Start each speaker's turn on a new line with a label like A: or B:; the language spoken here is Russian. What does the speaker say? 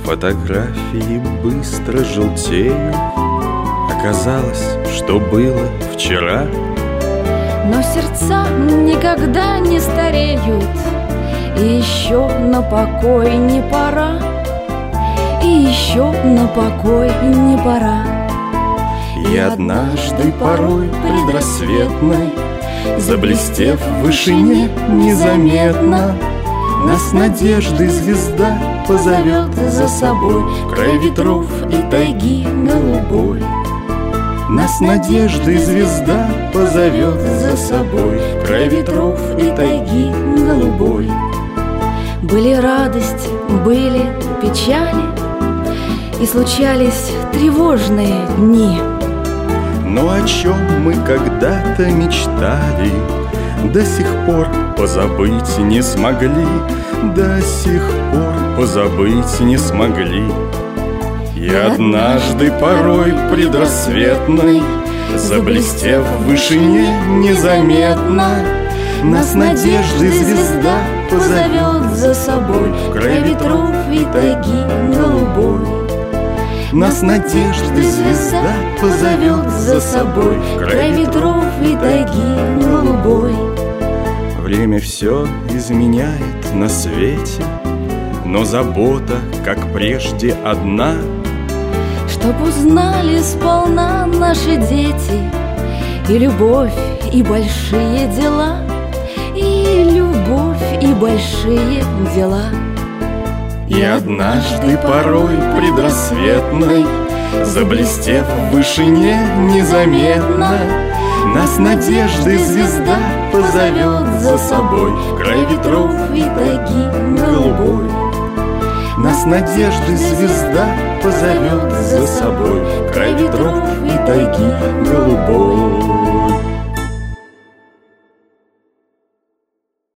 A: Фотографии быстро желтеют. Оказалось, что было вчера.
B: Но сердца никогда не стареют, и еще на покой не пора, и еще на покой не пора.
A: И однажды порой предрассветной, заблестев в вышине незаметно, нас надеждой звезда позовет за собой в край ветров и тайги голубой. Нас надеждой звезда позовет за собой в край ветров и тайги голубой.
B: Были радости, были печали, и случались тревожные дни.
A: Но о чем мы когда-то мечтали, до сих пор позабыть не смогли, до сих пор позабыть не смогли. И однажды порой предрассветной, заблестев в вышине незаметно, нас надеждой звезда позовет за собой в край ветров и тайги голубой. Нас надеждой звезда позовет за собой в край ветров и тайги голубой. Время все изменяет на свете, но забота, как прежде, одна.
B: Чтоб узнали сполна наши дети и любовь, и большие дела, и любовь, и большие дела.
A: И однажды порой предрассветной, заблестев в вышине незаметно, нас надеждой звезда позовет за собой в край ветров и тайги голубой. Нас надеждой звезда позовет за собой в край ветров и тайги голубой.